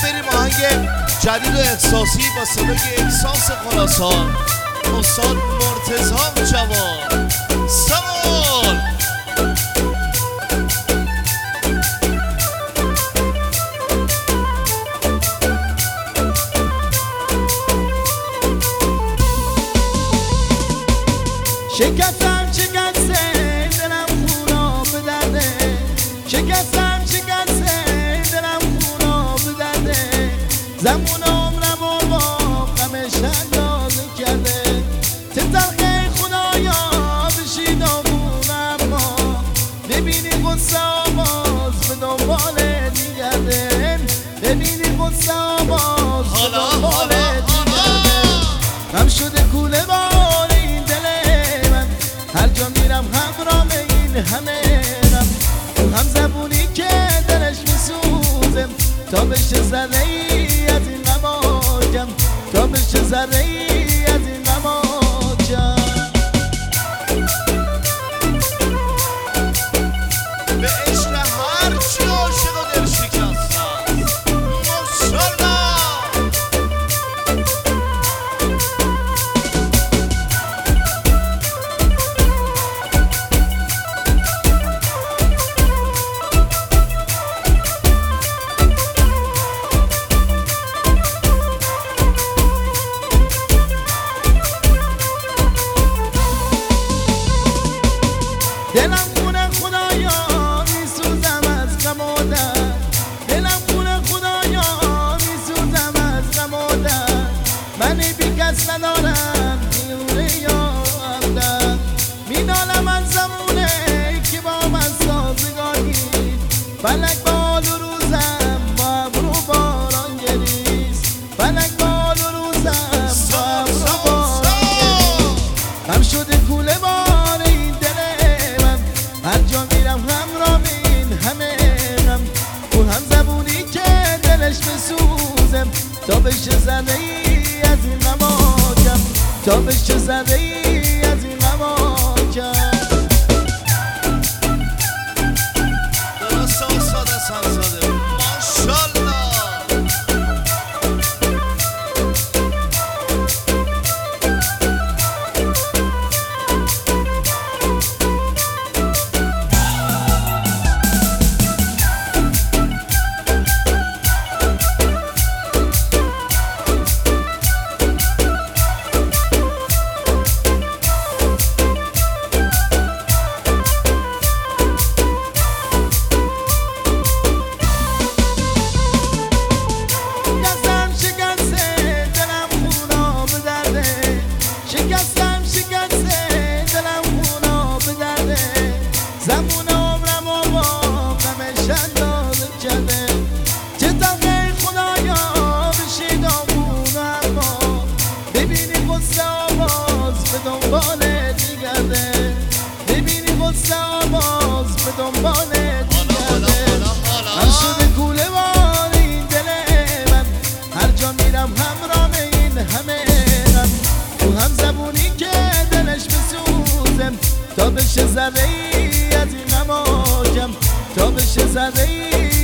بریم آهنگ جدید و احساسی با صدای احساس خراسان استاد مرتضی جوان سوال. شکستم شکسته دلم خونا به درده، شکستم شکسته دلم خونا به درده، زمان عمرم و با غمش اندازه کرده، چه تلخه خدایا بشی داغون اما ببینی غصه آواز به دنبال دیگرده، ببینی غصه آواز به دنبال دیگرده، غم شده کوله بار این دل من، هر جا میرم همراه این همه هم زبونی که دلش میسوزم تا بشه ذره ای از این غماجم، تا بشه ذره ای از این غماجم. به عشق هر چی عاشق و دل شکستم ماشاءالله. دلم خونه خدایا میسوزم از غم و درد، دلم خونه خدایا میسوزم از غم و درد، من بی کس ندارم میونه یا همدرد، مینالم از زمونه که با من سازگاری، فلک بال و روزم با ابرو باران گریست، فلک بال و روزم با ابرو باران گریست، هم شده کوله بار این دل من، هر جا میرم همراه این همه غم، اون هم زبونی که دلش بسوزم تا بشه ذره ای از این غماجم، تا بشه ذره ای از این غماجم. درست استاد حسن‌زاده ماشاءالله. شکستم شکسته دلم خونا به درده، زمان عمرم و با غمش اندازه کرده، چه تلخه خدایا بشی داغون اما ببینی غصه آواز به دنبال دیگرده، ببینی غصه آواز به دنبال دیگرده، هم شده کوله بار این دل من، هر جا میرم همراه این همه غم، اون هم زبونی که دلش بسوزم تا بشه ذره ای از این غماجم، تا بشه ذره ای